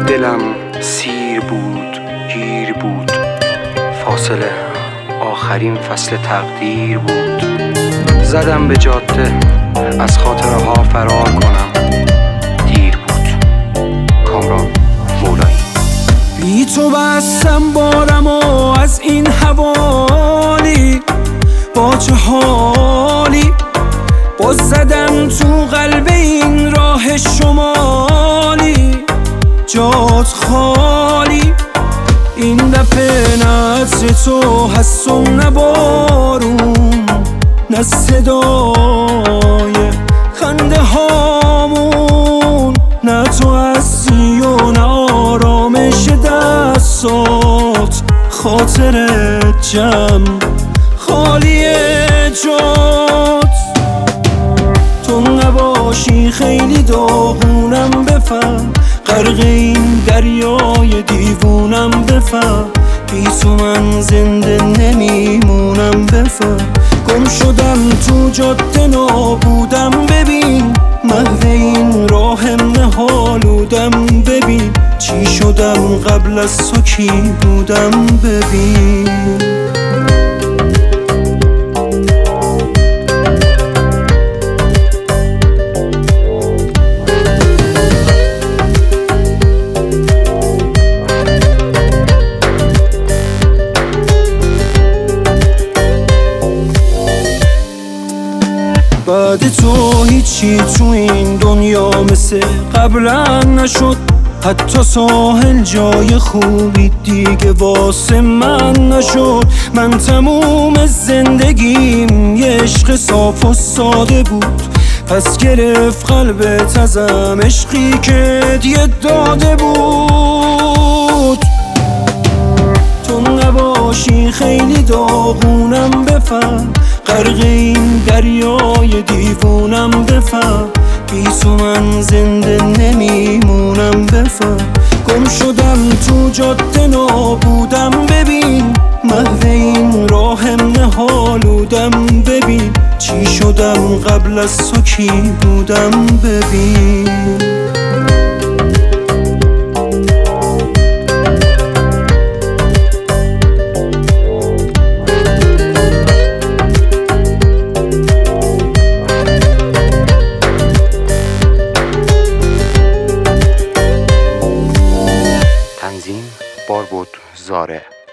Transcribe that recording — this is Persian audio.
دلم سیر بود گیر بود، فاصله آخرین فصل تقدیر بود. زدم به جاده از خاطره ها فرار کنم، دیر بود. کامران مولایی. بی تو بستم بارم و از این حوالی، با چه حالی باز زدم تو قلب این راه شمالی. جات خالی این دفعه، نه عطر تو هست و نه بارون، نه صدای خنده هامون، نه تو هستی و نه آرامش دستات. خاطرت جمع خالی جات، تو نباشی خیلی داغونم بفهم، غرق این دریای دیوونم بفهم. بی تو من زنده نمیمونم بفهم. گم شدم تو جاده نابودم ببین، محو این راهم نهالودم ببین. چی شدم قبل از تو کی بودم ببین. بعد تو هیچی تو این دنیا مثل قبلا نشد، حتی ساحل جای خوبی دیگه واسه من نشد. من تموم زندگیم یه عشق صاف و ساده بود، پس گرفت قلبت ازم عشقی که دیگه داده بود. تو نباشی خیلی داغونم بفهم، غرق این دریای دیوونم بفهم. بی تو من زنده نمیمونم بفهم. گم شدم تو جاده نابودم ببین، محو این راهم نهالودم ببین. چی شدم قبل از تو کی بودم ببین. تنظیم باربود زاره.